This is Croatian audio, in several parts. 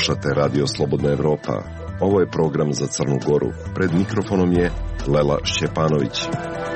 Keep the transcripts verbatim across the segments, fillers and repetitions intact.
Slušate Radio Slobodna Evropa. Ovo je program za Crnu Goru. Pred mikrofonom je Lela Šćepanović.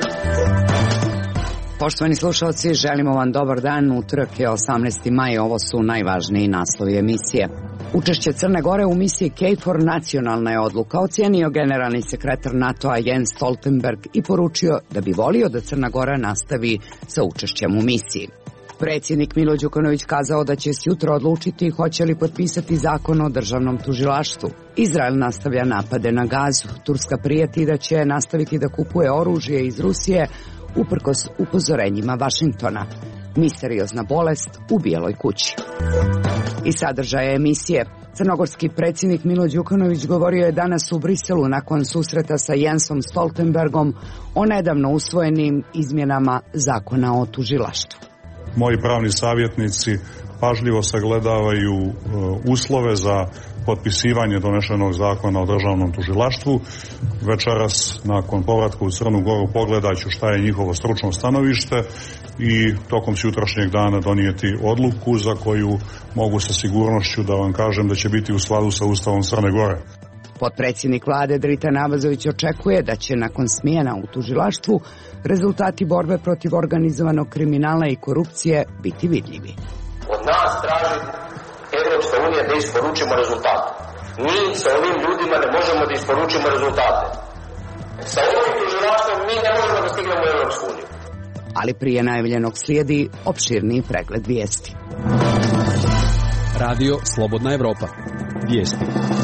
Poštovani slušalci, želimo vam dobar dan. Utorak je osamnaesti maj, ovo su najvažniji naslovi emisije. Učešće Crne Gore u misiji KFOR nacionalna je odluka, ocijenio generalni sekretar NATO-a Jens Stoltenberg i poručio da bi volio da Crna Gora nastavi sa učešćem u misiji. Predsjednik Milo Đukanović kazao da će sjutra odlučiti hoće li potpisati zakon o državnom tužilaštvu. Izrael nastavlja napade na Gazu. Turska prijeti da će nastaviti da kupuje oružje iz Rusije uprkos upozorenjima Vašingtona. Misteriozna bolest u Bijeloj kući. I sadržaje emisije. Crnogorski predsjednik Milo Đukanović govorio je danas u Briselu nakon susreta sa Jensom Stoltenbergom o nedavno usvojenim izmjenama zakona o tužilaštvu. Moji pravni savjetnici pažljivo sagledavaju e, uslove za potpisivanje donešenog zakona o državnom tužilaštvu. Večeras, nakon povratka u Crnu Goru, pogledat ću šta je njihovo stručno stanovište i tokom sutrašnjeg dana donijeti odluku za koju mogu sa sigurnošću da vam kažem da će biti u skladu sa Ustavom Crne Gore. Potpredsjednik vlade Dritan Abazović očekuje da će nakon smjena u tužilaštvu rezultati borbe protiv organizovanog kriminala i korupcije biti vidljivi. Od nas traži Evropska unija da isporučimo rezultate. Mi sa ovim ljudima ne možemo da isporučimo rezultate. Sa ovim tužilaštvom mi ne možemo da stignemo u Evropsku uniju. Ali prije najavljenog slijedi opširniji pregled vijesti. Radio Slobodna Evropa. Vijesti.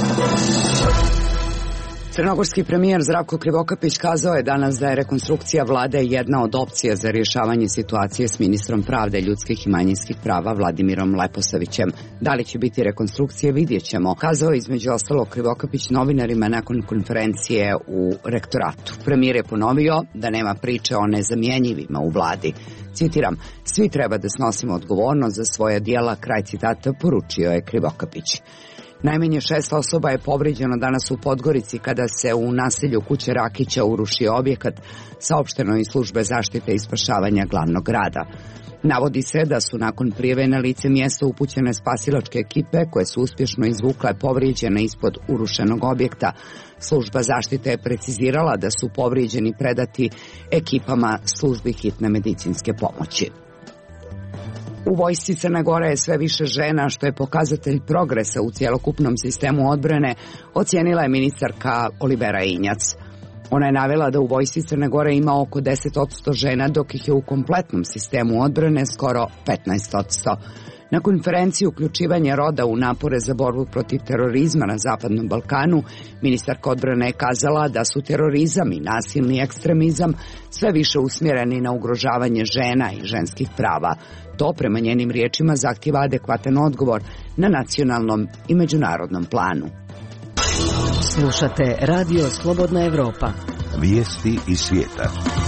Crnogorski premijer Zdravko Krivokapić kazao je danas da je rekonstrukcija vlade jedna od opcija za rješavanje situacije s ministrom pravde, ljudskih i manjinskih prava Vladimirom Leposavićem. Da li će biti rekonstrukcije, vidjet ćemo, kazao je između ostalog Krivokapić novinarima nakon konferencije u rektoratu. Premijer je ponovio da nema priče o nezamjenjivima u vladi. Citiram, svi treba da snosimo odgovornost za svoja djela, kraj citata, poručio je Krivokapić. Najmanje šest osoba je povrijeđeno danas u Podgorici kada se u naselju kuće Rakića urušio objekat, saopšteno iz službe zaštite i spašavanja glavnog grada. Navodi se da su nakon prijave na lice mjesta upućene spasilačke ekipe koje su uspješno izvukle povrijeđene ispod urušenog objekta. Služba zaštite je precizirala da su povrijeđeni predati ekipama službi hitne medicinske pomoći. U vojsci Crne Gore je sve više žena, što je pokazatelj progresa u cjelokupnom sistemu odbrane, ocijenila je ministarka Olivera Injac. Ona je navela da u vojsci Crne Gore ima oko deset posto žena, dok ih je u kompletnom sistemu odbrane skoro petnaest posto. Na konferenciji uključivanja roda u napore za borbu protiv terorizma na Zapadnom Balkanu, ministarka odbrane je kazala da su terorizam i nasilni ekstremizam sve više usmjereni na ugrožavanje žena i ženskih prava. To, prema njenim riječima, zahtjeva adekvatan odgovor na nacionalnom i međunarodnom planu. Slušate Radio Slobodna Evropa. Vijesti iz svijeta.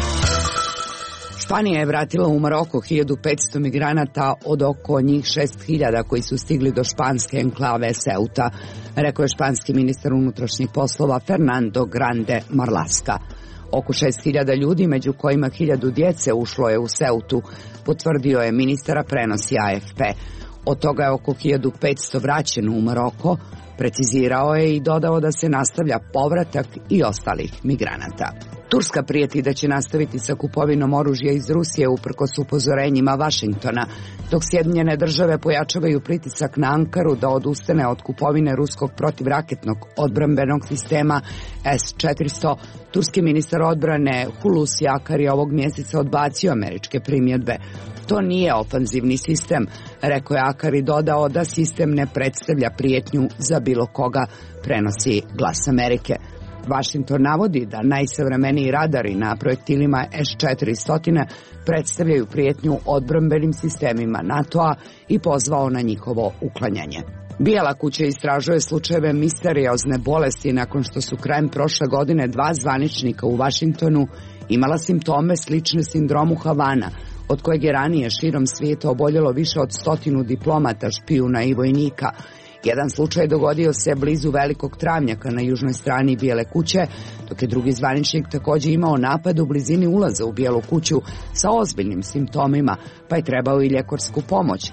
Španija je vratila u Maroko hiljadu petsto migranata od oko njih šest hiljada koji su stigli do španske enklave Ceuta, rekao je španski ministar unutrašnjih poslova Fernando Grande Marlaska. Oko šest hiljada ljudi, među kojima hiljadu djece, ušlo je u Ceutu, potvrdio je ministara, prenosi A F P. Od toga je oko hiljadu petsto vraćeno u Maroko, precizirao je i dodao da se nastavlja povratak i ostalih migranata. Turska prijeti da će nastaviti sa kupovinom oružja iz Rusije uprkos upozorenjima Vašingtona, dok Sjedinjene države pojačavaju pritisak na Ankaru da odustane od kupovine ruskog protivraketnog odbrambenog sistema S četiristo. Turski ministar odbrane Hulusi Akar je ovog mjeseca odbacio američke primjedbe. To nije ofanzivni sistem, rekao je Akar i dodao da sistem ne predstavlja prijetnju za bilo koga, prenosi Glas Amerike. Washington navodi da najsavremeniji radari na projektilima S četiristo predstavljaju prijetnju odbrambenim sistemima NATO-a i pozvao na njihovo uklanjanje. Bijela kuća istražuje slučajeve misteriozne bolesti nakon što su krajem prošle godine dva zvaničnika u Washingtonu imala simptome slične sindromu Havana, od kojeg je ranije širom svijeta oboljelo više od stotinu diplomata, špijuna i vojnika. Jedan slučaj dogodio se blizu Velikog travnjaka na južnoj strani Bijele kuće, dok je drugi zvaničnik također imao napad u blizini ulaza u Bijelu kuću sa ozbiljnim simptomima, pa je trebao i ljekarsku pomoć.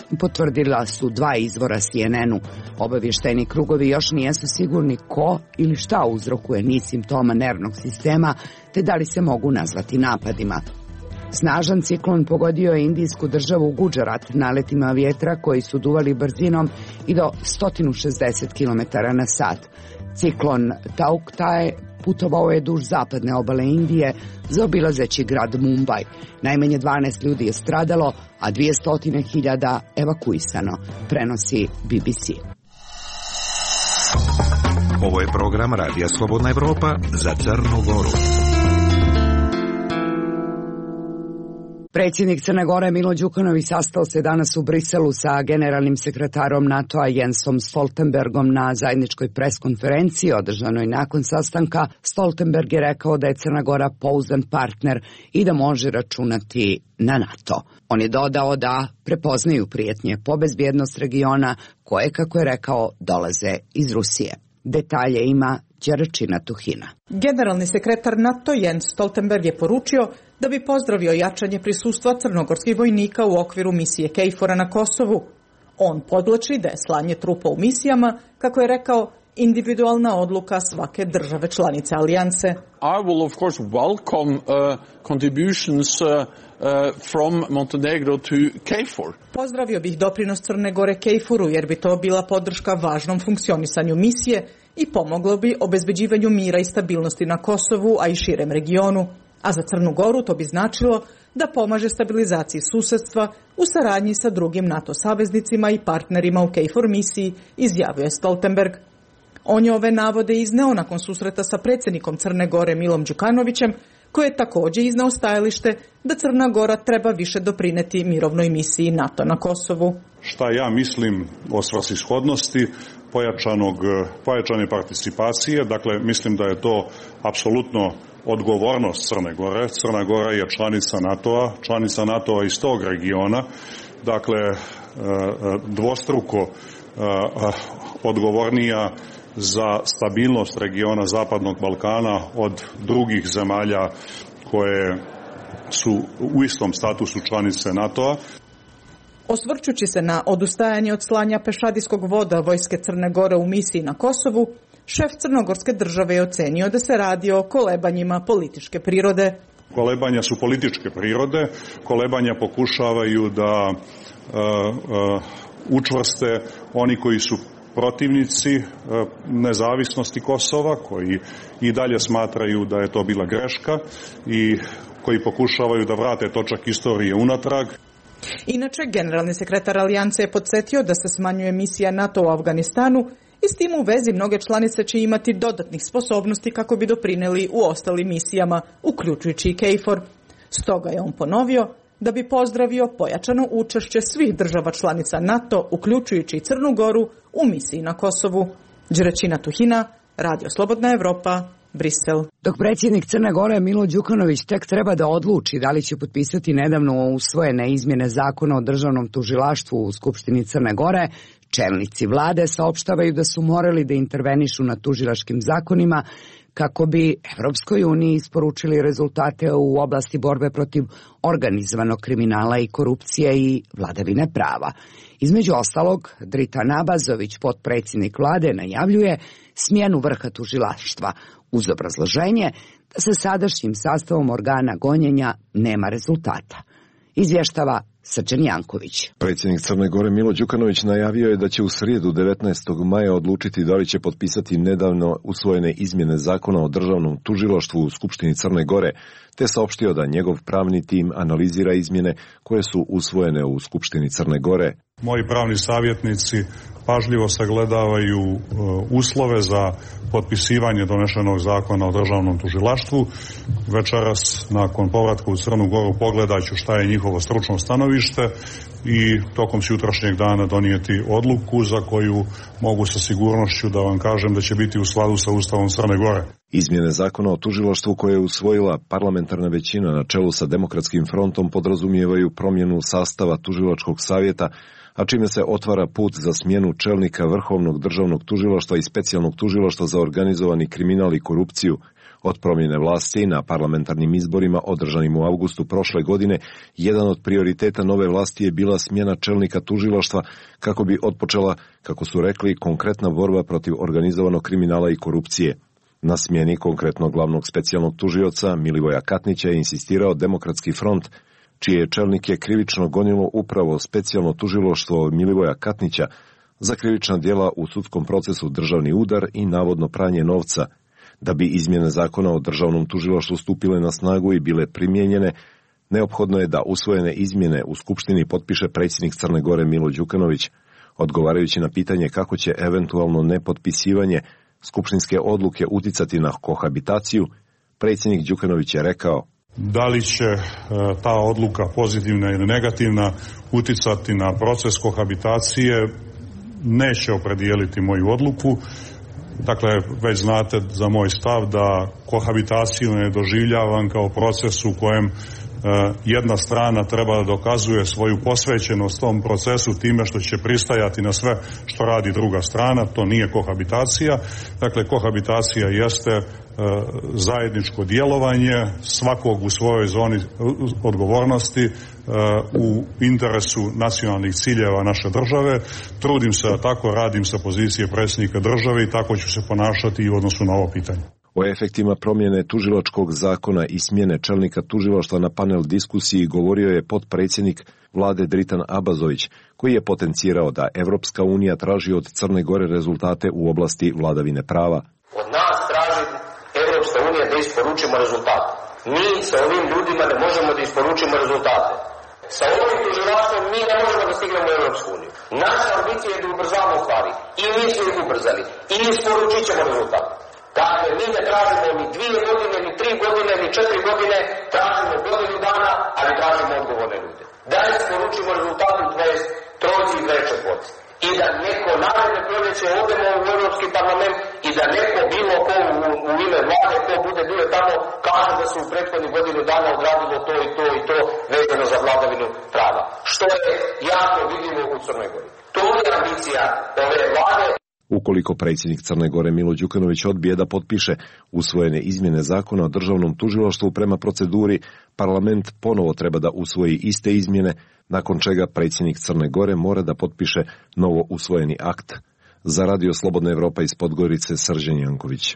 Potvrdila su dva izvora C N N-u. Obavještajni krugovi još nijesu sigurni ko ili šta uzrokuje niz simptoma nervnog sistema, te da li se mogu nazvati napadima. Snažan ciklon pogodio je indijsku državu Guđarat naletima vjetra koji su duvali brzinom i do sto šezdeset kilometara na sat. Ciklon Tauktae putovao je duž zapadne obale Indije, zaobilazeći grad Mumbai. Najmanje dvanaest ljudi je stradalo, a dvjesto hiljada evakuisano, prenosi B B C. Ovo je program Radija Slobodna Evropa za Crnu Goru. Predsjednik Crne Gore Milo Đukanović sastao se danas u Briselu sa generalnim sekretarom NATO-a Jensom Stoltenbergom na zajedničkoj preskonferenciji održanoj nakon sastanka. Stoltenberg je rekao da je Crna Gora pouzdan partner i da može računati na NATO. On je dodao da prepoznaju prijetnje po bezbjednost regiona koje, kako je rekao, dolaze iz Rusije. Detalje ima Đeračina Tuhina. Generalni sekretar NATO Jens Stoltenberg je poručio da bi pozdravio jačanje prisustva crnogorskih vojnika u okviru misije KFOR-a na Kosovu. On podvlači da je slanje trupa u misijama, kako je rekao, individualna odluka svake države članice alijanse. I will of course welcome uh, contributions uh, uh, from Montenegro to KFOR. Pozdravio bih doprinos Crne Gore KFOR-u jer bi to bila podrška važnom funkcionisanju misije i pomoglo bi obezbeđivanju mira i stabilnosti na Kosovu, a i širem regionu. A za Crnu Goru to bi značilo da pomaže stabilizaciji susjedstva u saradnji sa drugim NATO saveznicima i partnerima u KFOR misiji, izjavio je Stoltenberg. On je ove navode izneo nakon susreta sa predsjednikom Crne Gore Milom Đukanovićem, koji je također izneo stajalište da Crna Gora treba više doprineti mirovnoj misiji NATO na Kosovu. Šta ja mislim o svrsishodnosti pojačanog, pojačane participacije, dakle mislim da je to apsolutno odgovornost Crne Gore. Crna Gora je članica NATO-a, članica NATO-a iz tog regiona, dakle dvostruko odgovornija za stabilnost regiona Zapadnog Balkana od drugih zemalja koje su u istom statusu članice NATO-a. Osvrćući se na odustajanje od slanja pešadijskog voda vojske Crne Gore u misiji na Kosovu, šef crnogorske države je ocenio da se radi o kolebanjima političke prirode. Kolebanja su političke prirode, kolebanja pokušavaju da uh, uh, učvrste oni koji su protivnici nezavisnosti Kosova, koji i dalje smatraju da je to bila greška i koji pokušavaju da vrate točak istorije unatrag. Inače, generalni sekretar alijanse je podsjetio da se smanjuje misija NATO u Afganistanu i s tim u vezi mnoge članice će imati dodatnih sposobnosti kako bi doprinijeli u ostalim misijama, uključujući i KFOR. Stoga je on ponovio da bi pozdravio pojačano učešće svih država članica NATO, uključujući i Crnu Goru, u misiji na Kosovu. Đeračina Tuhina, Radio Slobodna Evropa, Brisel. Dok predsjednik Crne Gore Milo Đukanović tek treba da odluči da li će potpisati nedavno usvojene izmjene zakona o državnom tužilaštvu u Skupštini Crne Gore, čelnici vlade saopštavaju da su morali da intervenišu na tužilačkim zakonima kako bi Evropskoj uniji isporučili rezultate u oblasti borbe protiv organizovanog kriminala i korupcije i vladavine prava. Između ostalog, Dritan Abazović, potpredsjednik vlade, najavljuje smjenu vrha tužilaštva uz obrazloženje da sa sadašnjim sastavom organa gonjenja nema rezultata. Izvještava Srđan Janković. Predsjednik Crne Gore Milo Đukanović najavio je da će u srijedu devetnaestog maja odlučiti da li će potpisati nedavno usvojene izmjene zakona o državnom tužilaštvu u Skupštini Crne Gore, te saopštio da njegov pravni tim analizira izmjene koje su usvojene u Skupštini Crne Gore. Moji pravni savjetnici pažljivo sagledavaju uslove za potpisivanje donešenog zakona o državnom tužilaštvu. Večeras, nakon povratka u Crnu Goru, pogledat ću šta je njihovo stručno stanovište i tokom sutrašnjeg dana donijeti odluku za koju mogu sa sigurnošću da vam kažem da će biti u skladu sa Ustavom Crne Gore. Izmjene zakona o tužilaštvu koje je usvojila parlamentarna većina na čelu sa Demokratskim frontom podrazumijevaju promjenu sastava tužilačkog savjeta, a čime se otvara put za smjenu čelnika Vrhovnog državnog tužilaštva i specijalnog tužilaštva za organizovani kriminal i korupciju, Od promjene vlasti na parlamentarnim izborima održanim u avgustu prošle godine, jedan od prioriteta nove vlasti je bila smjena čelnika tužilaštva kako bi otpočela, kako su rekli, konkretna borba protiv organizovanog kriminala i korupcije. Na smjeni konkretno glavnog specijalnog tužioca Milivoja Katnića je insistirao Demokratski front, čije čelnike krivično gonilo upravo specijalno tužilaštvo Milivoja Katnića za krivična djela u sudskom procesu državni udar i navodno pranje novca. Da bi izmjene zakona o državnom tužilaštvu stupile na snagu i bile primijenjene, neophodno je da usvojene izmjene u Skupštini potpiše predsjednik Crne Gore Milo Đukanović. Odgovarajući na pitanje kako će eventualno nepotpisivanje skupštinske odluke uticati na kohabitaciju, predsjednik Đukanović je rekao: Da li će e, ta odluka pozitivna ili negativna uticati na proces kohabitacije, neće opredijeliti moju odluku. Dakle, već znate za moj stav da kohabitaciju ne doživljavam kao proces u kojem e, jedna strana treba da dokazuje svoju posvećenost tom procesu time što će pristajati na sve što radi druga strana. To nije kohabitacija. Dakle, kohabitacija jeste e, zajedničko djelovanje svakog u svojoj zoni odgovornosti e, u interesu nacionalnih ciljeva naše države. Trudim se da tako radim sa pozicije predsjednika države i tako ću se ponašati i u odnosu na ovo pitanje. O efektima promjene tužilačkog zakona i smjene čelnika tužilaštva na panel diskusiji govorio je potpredsjednik vlade Dritan Abazović, koji je potencirao da Evropska unija traži od Crne Gore rezultate u oblasti vladavine prava. Od nas traži Evropska unija da isporučimo rezultate. Mi sa ovim ljudima ne možemo da isporučimo rezultate. Sa ovim tužilaštvom mi ne možemo da stignemo u Evropsku uniju. Naša ambicija je da ubrzamo stvari. I mi smo ih ubrzali. I isporučit ćemo rezultate. Dakle, mi ne tražimo ni dvije godine, ni tri godine, ni četiri godine, tražimo godinu dana, ali tražimo odgovorne ljude. Da isporučimo rezultate u dvadeset trojici i dvadeset četvorci. I da neko naredne proljeće odemo u Europski parlament i da neko bilo ko u, u ime vlade, ko bude bio tamo, kaže da su u prethodnih godinu dana odradilo to i to i to vezano za vladavinu prava. Što je jako vidljivo u Crnoj Gori. To je ambicija ove vlade. Ukoliko predsjednik Crne Gore Milo Đukanović odbije da potpiše usvojene izmjene zakona o državnom tužilaštvu prema proceduri, parlament ponovo treba da usvoji iste izmjene, nakon čega predsjednik Crne Gore mora da potpiše novo usvojeni akt. Za Radio Slobodna Evropa iz Podgorice, Srđan Janković.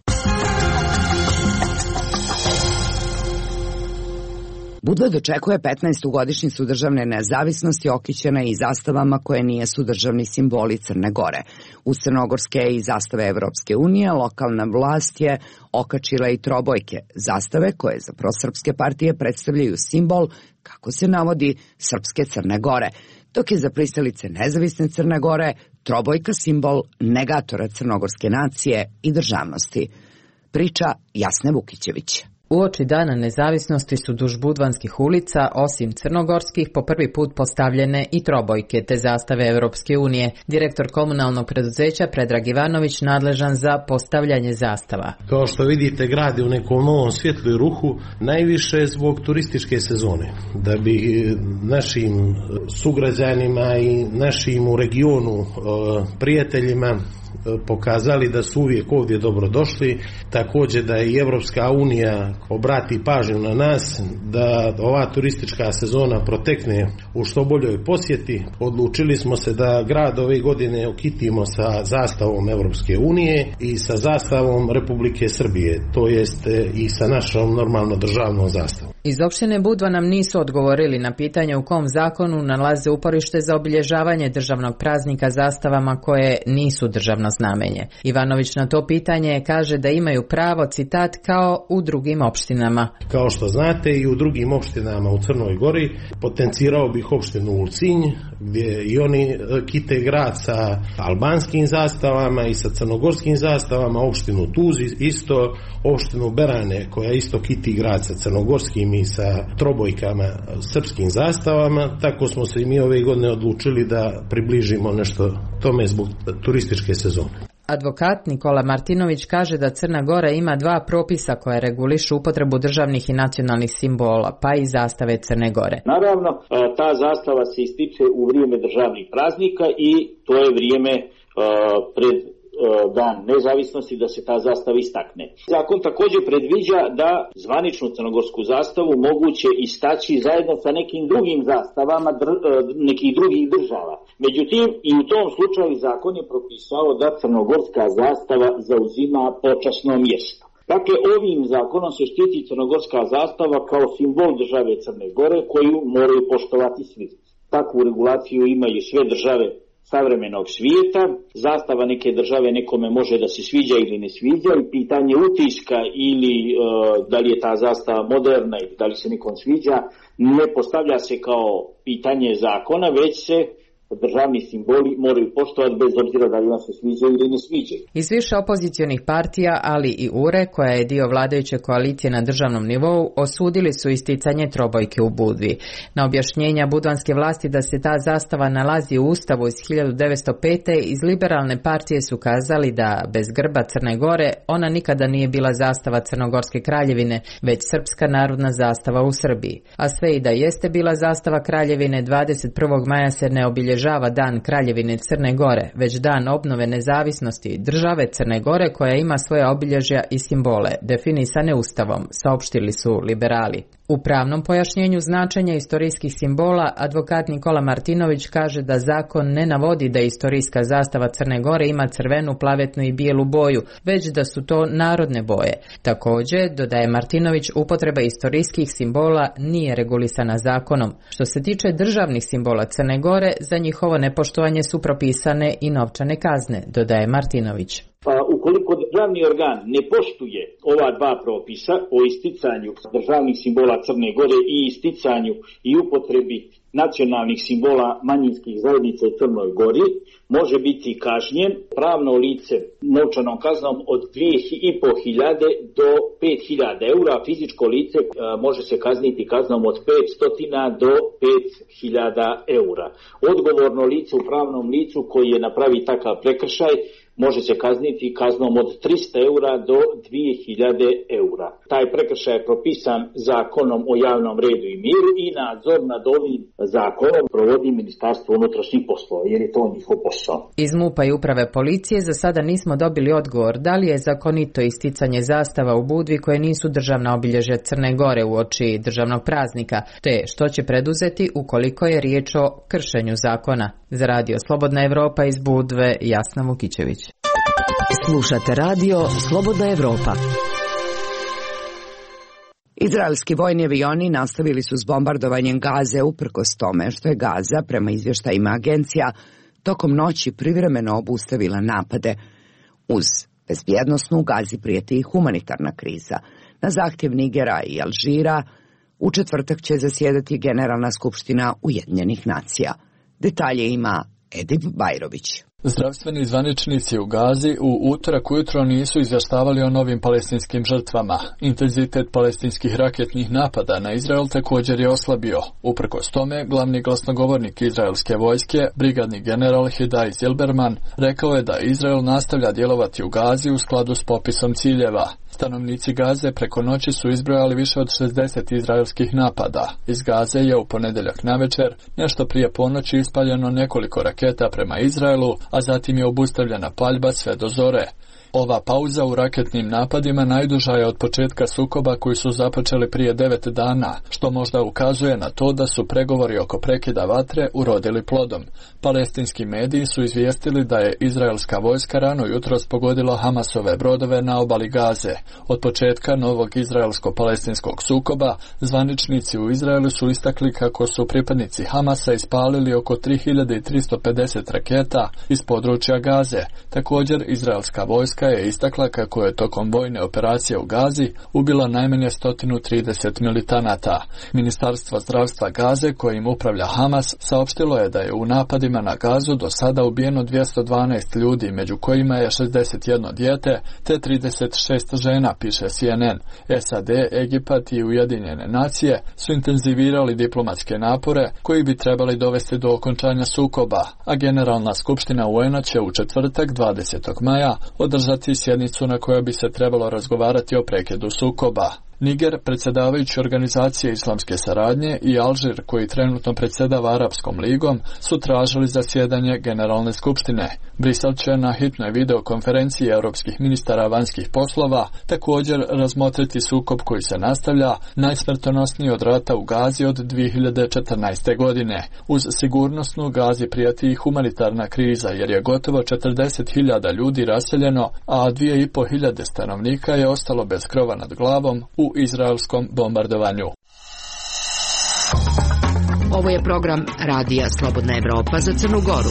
Budva dočekuje petnaestu godišnjicu državne nezavisnosti okićena i zastavama koje nijesu državni simboli Crne Gore. Uz crnogorske i zastave Evropske unije lokalna vlast je okačila i trobojke, zastave koje za prosrpske partije predstavljaju simbol, kako se navodi, srpske Crne Gore, dok je za pristalice nezavisne Crne Gore trobojka simbol negatora crnogorske nacije i državnosti. Priča Jasne Vukićević. Uoči dana nezavisnosti su duž budvanskih ulica, osim crnogorskih, po prvi put postavljene i trobojke te zastave Evropske unije. Direktor komunalnog preduzeća Predrag Ivanović nadležan za postavljanje zastava. Kao što vidite, grad je u nekom novom svjetlu i ruhu, najviše zbog turističke sezone. Da bi našim sugrađanima i našim u regionu prijateljima pokazali da su uvijek ovdje dobrodošli, također da i Evropska unija obrati pažnju na nas, da ova turistička sezona protekne u što boljoj posjeti. Odlučili smo se da grad ove godine okitimo sa zastavom Evropske unije i sa zastavom Republike Srbije, to jest i sa našom normalno državnom zastavom. Iz opštine Budva nam nisu odgovorili na pitanje u kom zakonu nalaze uporište za obilježavanje državnog praznika zastavama koje nisu državno znamenje. Ivanović na to pitanje kaže da imaju pravo, citat, kao u drugim opštinama. Kao što znate, i u drugim opštinama u Crnoj Gori, potencirao bih opštinu Ulcinj, gdje i oni kite grad sa albanskim zastavama i sa crnogorskim zastavama, opštinu Tuzi isto, opštinu Berane koja isto kiti grad sa crnogorskim i sa trobojkama srpskim zastavama. Tako smo se i mi ove godine odlučili da približimo nešto tome zbog turističke sezone. Advokat Nikola Martinović kaže da Crna Gora ima dva propisa koje regulišu upotrebu državnih i nacionalnih simbola, pa i zastave Crne Gore. Naravno, ta zastava se ističe u vrijeme državnih praznika i to je vrijeme pred dan nezavisnosti da se ta zastava istakne. Zakon također predviđa da zvaničnu crnogorsku zastavu moguće istaći zajedno sa nekim drugim zastavama dr, nekih drugih država. Međutim, i u tom slučaju zakon je propisao da crnogorska zastava zauzima počasno mjesto. Dakle, ovim zakonom se štiti crnogorska zastava kao simbol države Crne Gore koju moraju poštovati svi. Takvu regulaciju imaju sve države savremenog svijeta. Zastava neke države nekome može da se sviđa ili ne sviđa i pitanje utiska ili e, da li je ta zastava moderna ili da li se nekom sviđa ne postavlja se kao pitanje zakona, već se državni simboli moraju poštovati bez obzira da li vam se sviđa ili ne sviđa. Iz više opozicionih partija, ali i U R E, koja je dio vladajuće koalicije na državnom nivou, osudili su isticanje trobojke u Budvi. Na objašnjenja budvanske vlasti da se ta zastava nalazi u Ustavu iz hiljadu devetsto pete. iz liberalne partije su kazali da bez grba Crne Gore ona nikada nije bila zastava Crnogorske kraljevine, već srpska narodna zastava u Srbiji. A sve i da jeste bila zastava kraljevine, dvadeset prvog maja se ne obilježava dan Kraljevine Crne Gore, već dan obnove nezavisnosti države Crne Gore koja ima svoje obilježja i simbole, definisane Ustavom, saopštili su liberali. U pravnom pojašnjenju značenja istorijskih simbola, advokat Nikola Martinović kaže da zakon ne navodi da istorijska zastava Crne Gore ima crvenu, plavetnu i bijelu boju, već da su to narodne boje. Također, dodaje Martinović, upotreba istorijskih simbola nije regulisana zakonom. Što se tiče državnih simbola Crne Gore, za njihovo nepoštovanje su propisane i novčane kazne, dodaje Martinović. Pa ukoliko državni organ ne poštuje ova dva propisa o isticanju državnih simbola Crne Gore i isticanju i upotrebi nacionalnih simbola manjinskih zajednica u Crnoj Gori, može biti kažnjen pravno lice novčanom kaznom od dvije i po hiljade do pet hiljada eura, a fizičko lice a, može se kazniti kaznom od petsto do pet hiljada eura. Odgovorno lice u pravnom licu koji je napravi takav prekršaj može se kazniti kaznom od trista eura do dvije hiljade eura. Taj prekršaj je propisan zakonom o javnom redu i miru i nadzor nad ovim zakonom provodi Ministarstvo unutrašnjih poslova, jer je to njihov posao. Iz MUP-a i uprave policije za sada nismo dobili odgovor da li je zakonito isticanje zastava u Budvi koje nisu državna obilježja Crne Gore uoči državnog praznika, te što će preduzeti ukoliko je riječ o kršenju zakona. Za radio Slobodna Evropa iz Budve, Jasna Vukićević. Slušate radio Slobodna Evropa. Izraelski vojni avioni nastavili su s bombardovanjem Gaze uprkos tome što je Gaza, prema izvještajima agencija, tokom noći privremeno obustavila napade. Uz bezbjednosnu u Gazi prijeti i humanitarna kriza. Na zahtjev Nigera i Alžira u četvrtak će zasjedati Generalna skupština Ujedinjenih nacija. Detalje ima Edip Bajrović. Zdravstveni zvaničnici u Gazi u utorak ujutro nisu izvještavali o novim palestinskim žrtvama. Intenzitet palestinskih raketnih napada na Izrael također je oslabio. Uprkos tome, glavni glasnogovornik izraelske vojske, brigadni general Hidaj Zilberman, rekao je da Izrael nastavlja djelovati u Gazi u skladu s popisom ciljeva. Stanovnici Gaze preko noći su izbrojali više od šezdeset izraelskih napada. Iz Gaze je u ponedjeljak navečer, nešto prije ponoći, ispaljeno nekoliko raketa prema Izraelu, a zatim je obustavljena paljba sve do zore. Ova pauza u raketnim napadima najduža je od početka sukoba koji su započeli prije devet dana, što možda ukazuje na to da su pregovori oko prekida vatre urodili plodom. Palestinski mediji su izvijestili da je izraelska vojska rano jutros pogodila Hamasove brodove na obali Gaze. Od početka novog izraelsko-palestinskog sukoba, zvaničnici u Izraelu su istakli kako su pripadnici Hamasa ispalili oko tri hiljade tristo pedeset raketa iz područja Gaze. Također, izraelska vojska je istakla kako je tokom vojne operacije u Gazi ubila najmanje sto trideset militanata. Ministarstvo zdravstva Gaze, kojim upravlja Hamas, saopštilo je da je u napadima na Gazu do sada ubijeno dvjesto dvanaest ljudi, među kojima je šezdeset jedno dijete te trideset šest žena, piše C N N. S A D, Egipat i Ujedinjene nacije su intenzivirali diplomatske napore koji bi trebali dovesti do okončanja sukoba, a Generalna skupština U N-a će u četvrtak dvadesetog maja održati sjednicu na kojoj bi se trebalo razgovarati o prekidu sukoba. Niger, predsjedavajući organizacije islamske saradnje, i Alžir, koji trenutno predsjedava Arapskom ligom, su tražili zasjedanje Generalne skupštine. Brisel će na hitnoj videokonferenciji europskih ministara vanjskih poslova također razmotriti sukob koji se nastavlja, najsmrtonosniji od rata u Gazi od dvije hiljade četrnaeste. godine. Uz sigurnosnu Gazi prijeti i humanitarna kriza, jer je gotovo četrdeset hiljada ljudi raseljeno, a dvije i po hiljade stanovnika je ostalo bez krova nad glavom u izraelskom bombardovanju. Ovo je program Radija Slobodna Evropa za Crnu Goru.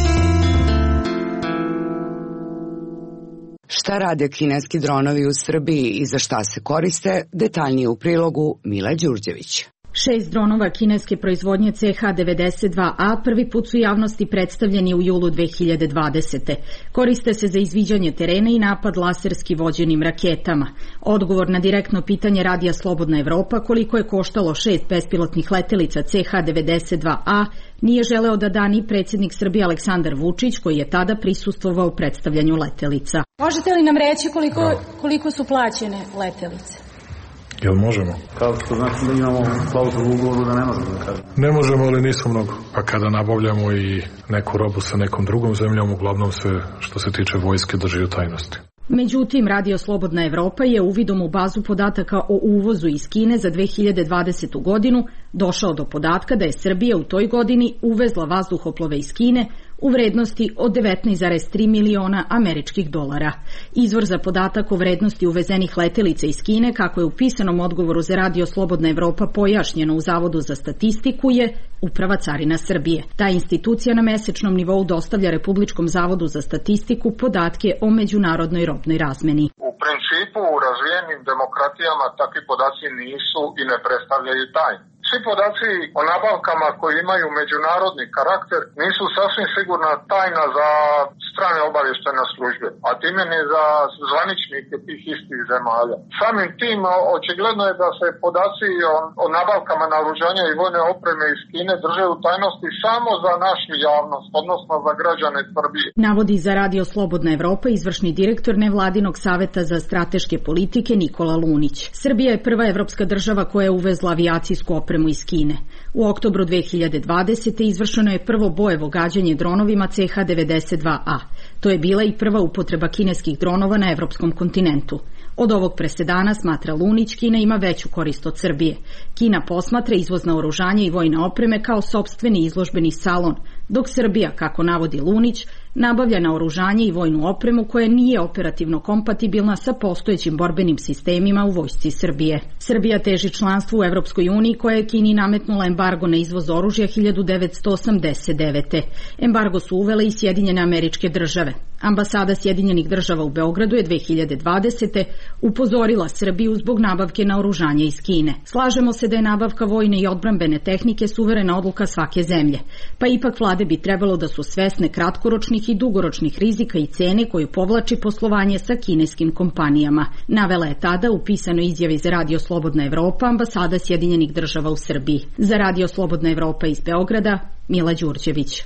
Šta rade kineski dronovi u Srbiji i za šta se koriste, detaljnije u prilogu Mile Đurđević. Šest dronova kineske proizvodnje C H devedeset dva A prvi put su javnosti predstavljeni u julu dve hiljade dvadesete. Koriste se za izviđanje terena i napad laserski vođenim raketama. Odgovor na direktno pitanje Radija Slobodna Evropa koliko je koštalo šest bespilotnih letelica C H devedeset dva A nije želeo da da ni predsjednik Srbije Aleksandar Vučić, koji je tada prisustvovao predstavljanju letelica. Možete li nam reći koliko, koliko su plaćene letelice? Jel možemo? Kao što znači da imamo klauzulu u ugovoru da ne možemo da kažemo. Ne možemo, ali nisu mnogo. Pa kada nabavljamo i neku robu sa nekom drugom zemljom, uglavnom se, što se tiče vojske, drži u tajnosti. Međutim, Radio Slobodna Evropa je uvidom u bazu podataka o uvozu iz Kine za dve hiljade dvadesetu. godinu došao do podatka da je Srbija u toj godini uvezla vazduhoplove iz Kine u vrednosti od devetnaest zarez tri miliona američkih dolara. Izvor za podatak o vrednosti uvezenih letelica iz Kine, kako je u pisanom odgovoru za Radio Slobodna Evropa pojašnjeno u Zavodu za statistiku, je Uprava carina Srbije. Ta institucija na mesečnom nivou dostavlja Republičkom zavodu za statistiku podatke o međunarodnoj robnoj razmeni. U principu u razvijenim demokratijama takvi podaci nisu i ne predstavljaju tajnu. Svi podaci o nabavkama koji imaju međunarodni karakter nisu sasvim sigurna tajna za strane obavještajne službe, a time ni za zvaničnike tih istih zemalja. Samim tim očigledno je da se podaci o, o nabavkama naoružanja i vojne opreme iz Kine drže u tajnosti samo za našu javnost, odnosno za građane Srbije. Navodi za Radio Slobodna Evropa izvršni direktor Nevladinog saveta za strateške politike Nikola Lunić. Srbija je prva evropska država koja je uvezla avijacijsku opremu iz Kine. U oktobru dve hiljade dvadesete. izvršeno je prvo bojevo gađanje dronovima C H devedeset dva A. To je bila i prva upotreba kineskih dronova na evropskom kontinentu. Od ovog presedana, smatra Lunić, Kina ima veću korist od Srbije. Kina posmatra izvoz naoružanja i vojne opreme kao sopstveni izložbeni salon, dok Srbija, kako navodi Lunić, nabavlja naoružanje i vojnu opremu koja nije operativno kompatibilna sa postojećim borbenim sistemima u vojsci Srbije. Srbija teži članstvu u Evropskoj uniji koja je Kini nametnula embargo na izvoz oružja hiljadu devetsto osamdeset devete. Embargo su uvele i Sjedinjene Američke Države. Ambasada Sjedinjenih Država u Beogradu je dve hiljade dvadesete. upozorila Srbiju zbog nabavke naoružanja iz Kine. Slažemo se da je nabavka vojne i odbrambene tehnike suverena odluka svake zemlje, pa ipak vlade bi trebalo da su svesne kratkoročnih i dugoročnih rizika i cene koju povlači poslovanje sa kineskim kompanijama. Navela je tada u pisanoj izjavi za Radio Slobodna Evropa ambasada Sjedinjenih Država u Srbiji. Za Radio Slobodna Evropa iz Beograda, Mila Đurđević.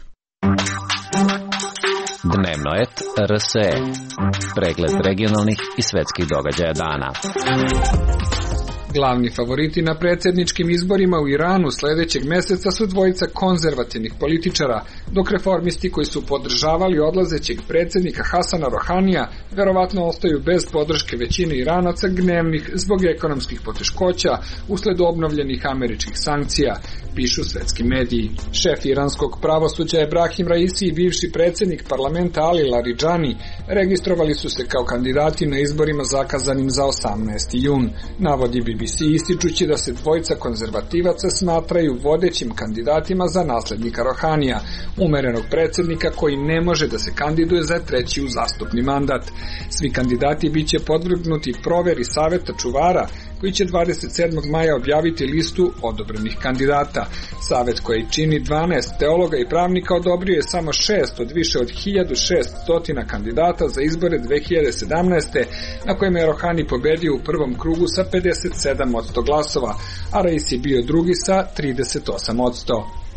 Dnevno et R S E. Pregled regionalnih i svetskih događaja dana. Glavni favoriti na predsjedničkim izborima u Iranu sljedećeg mjeseca su dvojica konzervativnih političara, dok reformisti koji su podržavali odlazećeg predsjednika Hasana Rohanija verovatno ostaju bez podrške većine Iranaca gnevnih zbog ekonomskih poteškoća usled obnovljenih američkih sankcija, pišu svetski mediji. Šef iranskog pravosuđa Ebrahim Raisi i bivši predsjednik parlamenta Ali Laridžani registrovali su se kao kandidati na izborima zakazanim za osamnaesti jun, navodi B B C ističući da se dvojica konzervativaca smatraju vodećim kandidatima za naslednika Rohanija, umerenog predsjednika koji ne može da se kandiduje za treći uzastopni mandat. Svi kandidati biće podvrgnuti proveri saveta čuvara koji će dvadeset sedmog maja objaviti listu odobrenih kandidata. Savet koji čini dvanaest teologa i pravnika odobrio je samo šest od više od hiljadu šeststo kandidata za izbore dve hiljade sedamnaeste. na kojem je Rohani pobedio u prvom krugu sa pedeset sedam posto glasova, a Raisi bio drugi sa trideset osam posto.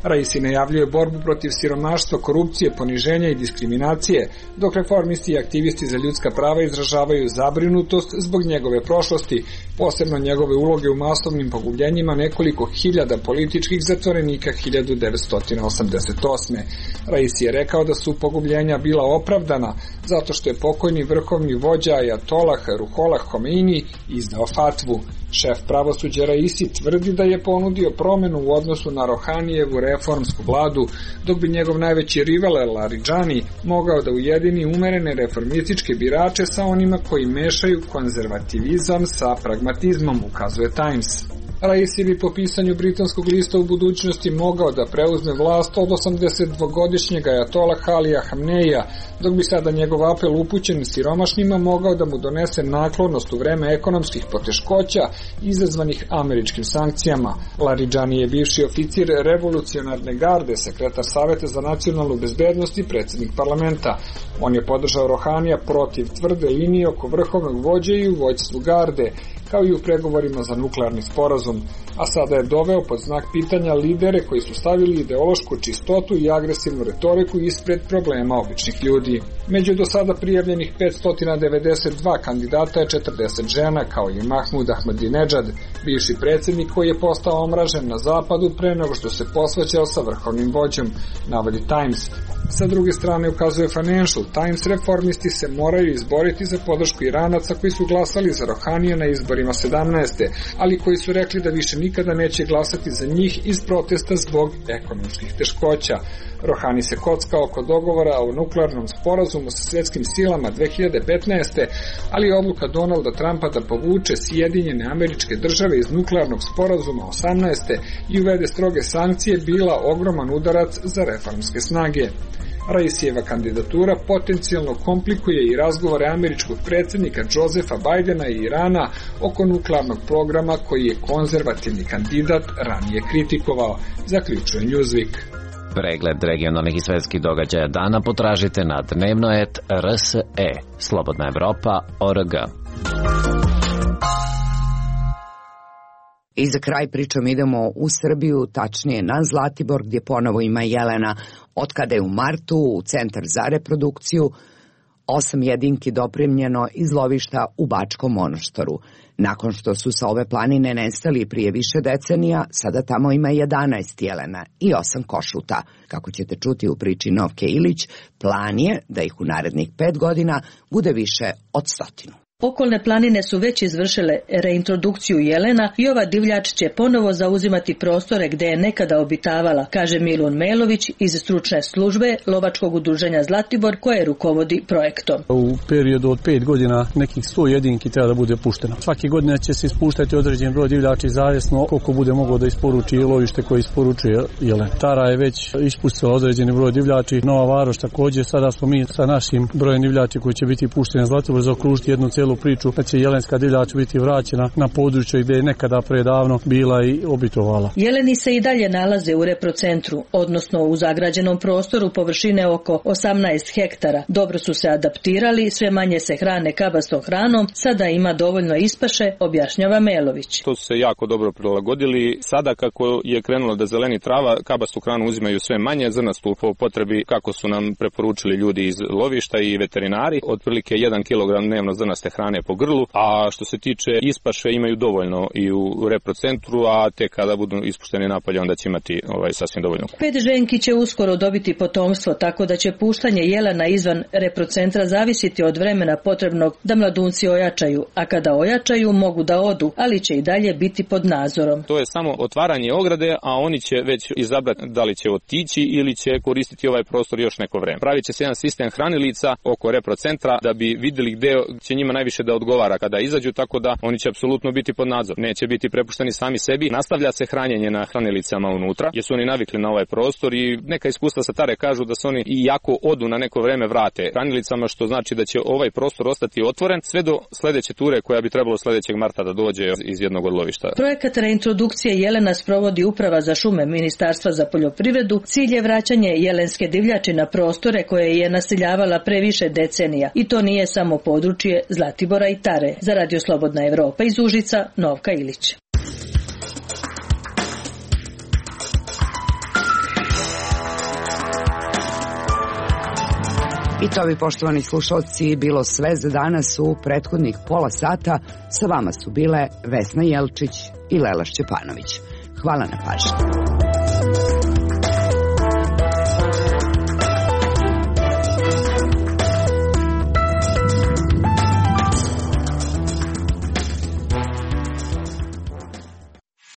Raisi najavljuje borbu protiv siromaštva, korupcije, poniženja i diskriminacije, dok reformisti i aktivisti za ljudska prava izražavaju zabrinutost zbog njegove prošlosti, posebno njegove uloge u masovnim pogubljenjima nekoliko hiljada političkih zatvorenika hiljadu devetsto osamdeset osme. Raisi je rekao da su pogubljenja bila opravdana zato što je pokojni vrhovni vođa Ajatolah Ruhollah Homeini izdao fatvu. Šef pravosuđa Raisi tvrdi da je ponudio promenu u odnosu na Rohanijevu reformsku vladu, dok bi njegov najveći rival Laridžani mogao da ujedini umerene reformističke birače sa onima koji mešaju konzervativizam sa pragmatizmom, ukazuje Times. Raisi bi po pisanju britanskog lista u budućnosti mogao da preuzme vlast od osamdesetdvogodišnjeg Ajatolah Alija Hamneija, dok bi sada njegov apel upućen siromašnima mogao da mu donese naklonost u vreme ekonomskih poteškoća izazvanih američkim sankcijama. Laridžani je bivši oficir revolucionarne garde, sekretar Saveta za nacionalnu bezbednost i predsjednik parlamenta. On je podržao Rohanija protiv tvrde linije oko vrhovnog vođe i u vođstvu garde, kao i u pregovorima za nuklearni sporazum, a sada je doveo pod znak pitanja lidere koji su stavili ideološku čistotu i agresivnu retoriku ispred problema običnih ljudi. Među do sada prijavljenih petsto devedeset dva kandidata je četrdeset žena, kao i Mahmud Ahmadinejad, bivši predsjednik koji je postao omražen na zapadu pre nego što se posvađao sa vrhovnim vođom, navodi Times. Sa druge strane, ukazuje Financial Times, reformisti se moraju izboriti za podršku Iranaca koji su glasali za Rohanija na izborima sedamnaeste, ali koji su rekli da više nikada neće glasati za njih iz protesta zbog ekonomskih teškoća. Rohani se kocka oko dogovora o nuklearnom sporazumu sa svetskim silama dve hiljade petnaeste, ali je odluka Donalda Trumpa da povuče Sjedinjene Američke Države iz nuklearnog sporazuma osamnaeste i uvede stroge sankcije bila ogroman udarac za reformske snage. Raisijeva kandidatura potencijalno komplikuje i razgovore američkog predsjednika Josefa Bidena i Irana oko nuklearnog programa koji je konzervativni kandidat ranije kritikovao, zaključuje Newsweek. Pregled regionalnih i svetskih događaja dana potražite na dnevnoet R S E, Slobodna Evropa, O R G. I za kraj pričom idemo u Srbiju, tačnije na Zlatibor, gdje ponovo ima jelena. Otkada je u martu u Centar za reprodukciju osam jedinki dopremljeno iz lovišta u Bačkom Monoštoru. Nakon što su sa ove planine nestali prije više decenija, sada tamo ima jedanaest jelena i osam košuta. Kako ćete čuti u priči Novke Ilić, plan je da ih u narednih pet godina bude više od stotinu. Okolne planine su već izvršile reintrodukciju jelena i ova divljač će ponovo zauzimati prostore gde je nekada obitavala, kaže Milun Melović iz stručne službe Lovačkog udruženja Zlatibor koje rukovodi projektom. U periodu od pet godina nekih sto jedinki treba da bude pušteno. Svaki godine će se ispuštati određen broj divljači zavisno koliko bude moglo da isporuči lovište koje isporučuje jelen. Tara je već ispustila određeni broj divljači, Nova Varoš također. Sada smo mi sa našim brojem divljači koji će biti pušteni na Zlatibor zaokružiti jednu celu priču da će jelenska divljač biti vraćena na područje gdje je nekada predavno bila i obitovala. Jeleni se i dalje nalaze u reprocentru, odnosno u zagrađenom prostoru površine oko osamnaest hektara. Dobro su se adaptirali, sve manje se hrane kabastom hranom, sada ima dovoljno ispaše, objašnjava Melović. To su se jako dobro prilagodili. Sada kako je krenulo da zeleni trava, kabastu hranu uzimaju sve manje, zrnastu po potrebi kako su nam preporučili ljudi iz lovišta i veterinari, otprilike jedan kilogram dnevno zrnaste hrane po grlu, a što se tiče ispaše imaju dovoljno i u reprocentru, a tek kada budu ispušteni napolje onda će imati ovaj sasvim dovoljno. Pet ženki će uskoro dobiti potomstvo, tako da će puštanje jelena izvan reprocentra zavisiti od vremena potrebnog da mladunci ojačaju, a kada ojačaju mogu da odu, ali će i dalje biti pod nadzorom. To je samo otvaranje ograde, a oni će već izabrati da li će otići ili će koristiti ovaj prostor još neko vreme. Pravit će se jedan sistem hranilica oko reprocentra da bi vidjeli gde će njima najviše da odgovara kada izađu, tako da oni će apsolutno biti pod nadzor. Neće biti prepušteni sami sebi. Nastavlja se hranjenje na hranilicijama unutra, jer su oni navikli na ovaj prostor i neka iskustva sa Tare kažu da se oni i jako odu na neko vreme vrate hranilicijama, što znači da će ovaj prostor ostati otvoren sve do sledeće ture koja bi trebalo sledećeg marta da dođe iz jednog od lovišta. Projekat reintrodukcije jelena sprovodi Uprava za šume Ministarstva za poljoprivredu. Cilj je vraćanje jelenske divljači na prostore koje je naseljavala pre više decenija i to nije samo područje Zlatibora i Tare. Za Radio Slobodna Evropa iz Užica, Novka Ilić. I to bi, poštovani slušalci, bilo sve za danas u prethodnih pola sata. Sa vama su bile Vesna Jelčić i Lela Šćepanović. Hvala na pažnji.